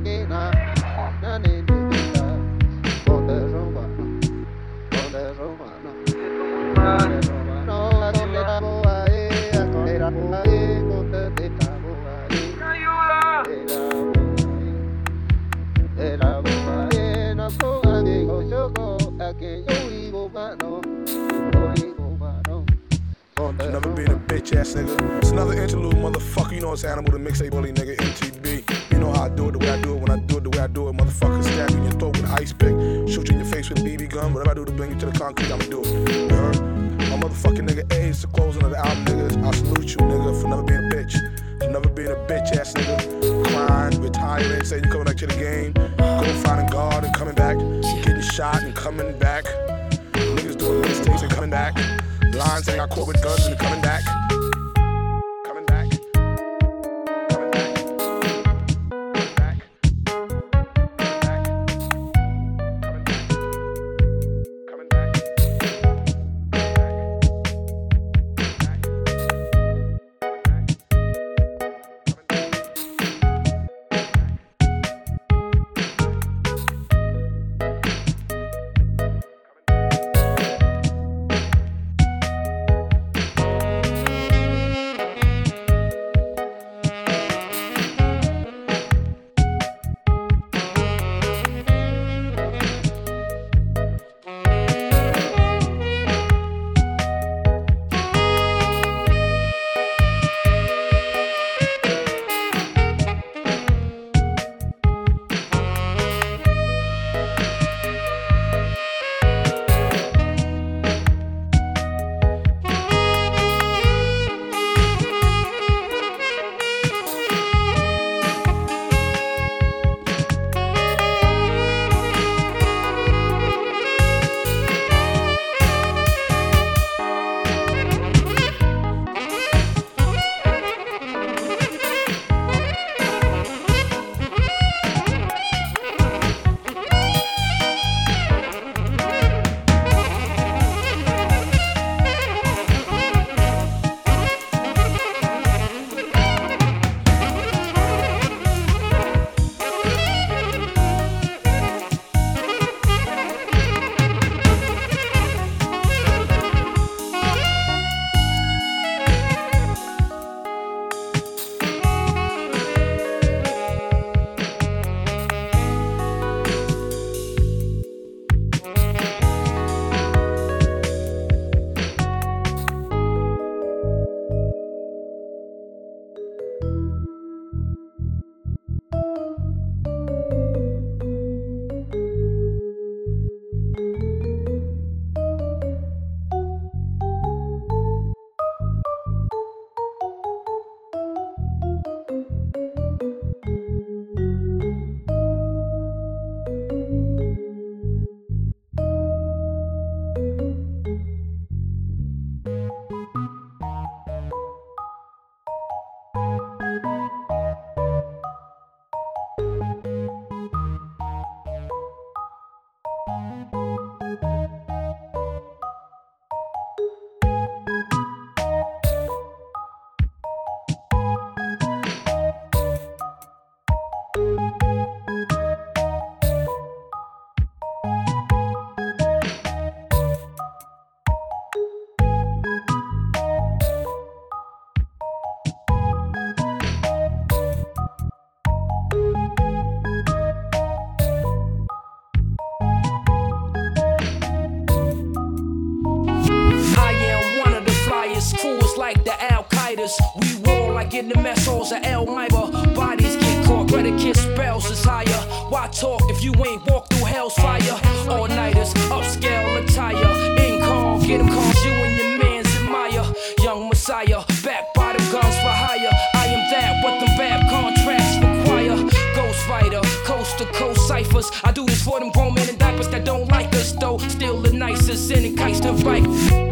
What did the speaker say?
Never been a bitch ass nigga. It's another interlude, motherfucker. You know it's Animal, the mixtape bully nigga, MTB. You know how I do it, the way I do it, when I do it, the way I do it. Motherfucker, stab you in your throat with an ice pick, shoot you in your face with a BB gun. Whatever I do to bring you to the concrete, I'ma do it. You heard? My motherfucking nigga A, it's the closing of the album, niggas. I salute you, nigga, for never being a bitch. For never being a bitch ass nigga. Crying, retiring, saying you coming back to the game. Going finding God and coming back. Getting shot and coming back. Niggas doing mistakes and coming back. Lines saying I caught with guns and coming back. Coming back. Coming back. Coming back. Coming back. Coming back. We war like in the mess halls of El Miba. Bodies get caught, predicate spells is higher. Why talk if you ain't walked through hell's fire? All-nighters, upscale attire. In call, get them calls, you and your mans admire. Young Messiah, back by them guns for hire. I am that, what them bad contracts require. Ghost fighter, coast to coast ciphers. I do this for them grown men in diapers that don't like us though. Still the nicest, sending kites to bike.